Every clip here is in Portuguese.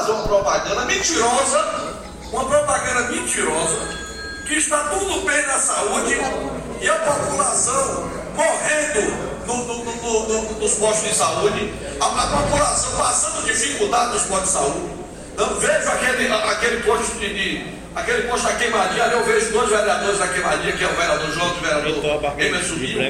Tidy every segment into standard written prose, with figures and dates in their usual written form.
fazer uma propaganda mentirosa, que está tudo bem na saúde e a população morrendo nos postos de saúde, a população passando dificuldade nos postos de saúde. Então, vejo aquele posto da Queimadinha, ali eu vejo dois vereadores da Queimadinha, que é o vereador João e o vereador Emerson Sobrinho.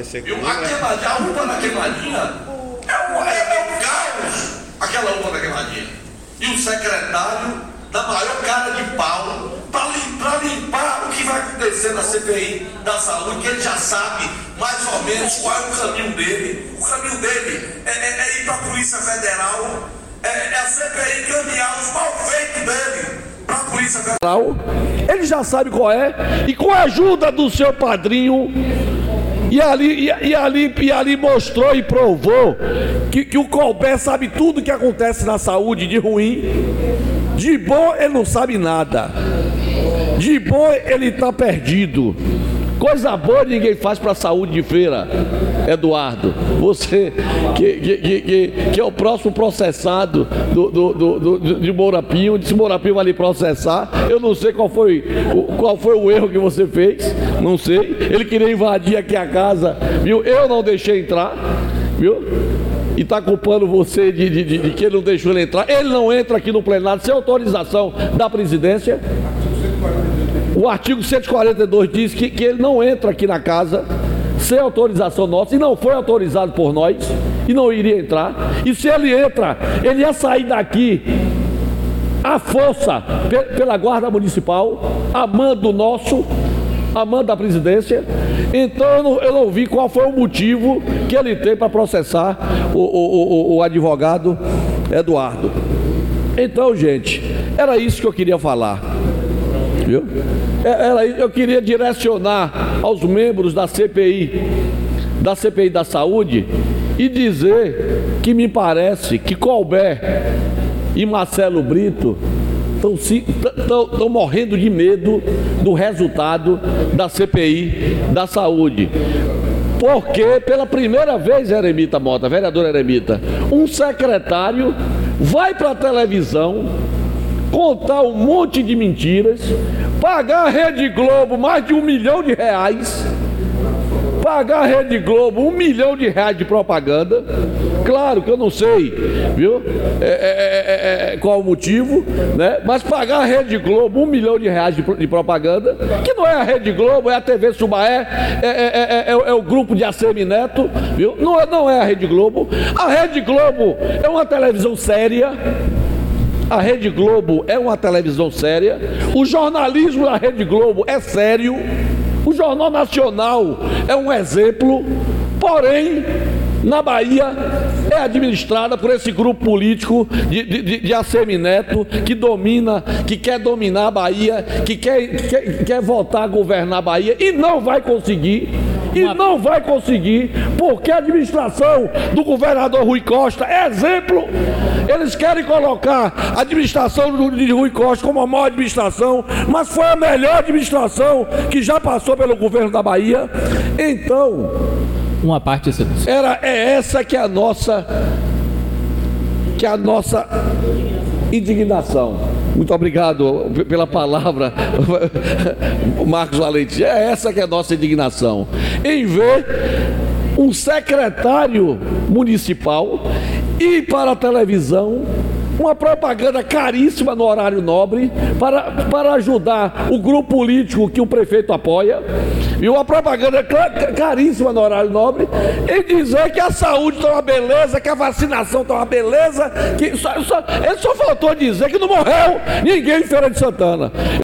A UPA da Queimadinha é um caos, aquela UPA da Queimadinha. E o secretário da maior cara de pau para limpar o que vai acontecer na CPI da saúde, que ele já sabe mais ou menos qual é o caminho dele. O caminho dele é ir para a Polícia Federal, é a CPI encaminhar os malfeitos dele para a Polícia Federal. Ele já sabe qual é, e com a ajuda do seu padrinho, e ali mostrou e provou que o Colbert sabe tudo que acontece na saúde de ruim. De bom ele não sabe nada. De bom ele está perdido. Coisa boa ninguém faz para a saúde de feira. Eduardo, você que é o próximo processado de Moura Pinho. Disse Moura Pinho vai lhe processar. Eu não sei qual foi o erro que você fez. Não sei. Ele queria invadir aqui a casa, viu? Eu não deixei entrar, viu? E está culpando você de que ele não deixou ele entrar. Ele não entra aqui no plenário sem autorização da presidência. O artigo 142 diz que ele não entra aqui na casa sem autorização nossa, e não foi autorizado por nós, e não iria entrar. E se ele entra, ele ia sair daqui à força pela Guarda Municipal, a mando da presidência. Então eu não vi qual foi o motivo que ele tem para processar o advogado Eduardo. Então, gente, era isso que eu queria falar, viu? Eu queria direcionar aos membros da CPI da saúde e dizer que me parece que Colbert e Marcelo Brito estão morrendo de medo do resultado da CPI da saúde. Porque pela primeira vez, Eremita Mota, vereador Eremita, um secretário vai para a televisão contar um monte de mentiras, pagar a Rede Globo mais de R$1 milhão, pagar a Rede Globo R$1 milhão de propaganda. Claro que eu não sei, viu, qual o motivo, né? Mas pagar a Rede Globo R$1 milhão de propaganda, que não é a Rede Globo, é a TV Subaé, é o grupo de ACM Neto, viu? Não é a Rede Globo. A Rede Globo é uma televisão séria. A Rede Globo é uma televisão séria. O jornalismo da Rede Globo é sério. O Jornal Nacional é um exemplo. Porém, na Bahia é administrada por esse grupo político de ACM Neto, que quer dominar a Bahia, que quer voltar a governar a Bahia, e não vai conseguir. Porque a administração do governador Rui Costa é exemplo. Eles querem colocar a administração de Rui Costa como a maior administração, mas foi a melhor administração que já passou pelo governo da Bahia. Então, uma parte é essa que é a nossa indignação. Muito obrigado pela palavra, Marcos Valente. É essa que é a nossa indignação. Em ver um secretário municipal ir para a televisão, uma propaganda caríssima no horário nobre, para ajudar o grupo político que o prefeito apoia, e uma propaganda caríssima no horário nobre, e dizer que a saúde está uma beleza, que a vacinação está uma beleza, ele só faltou dizer que não morreu ninguém em Feira de Santana.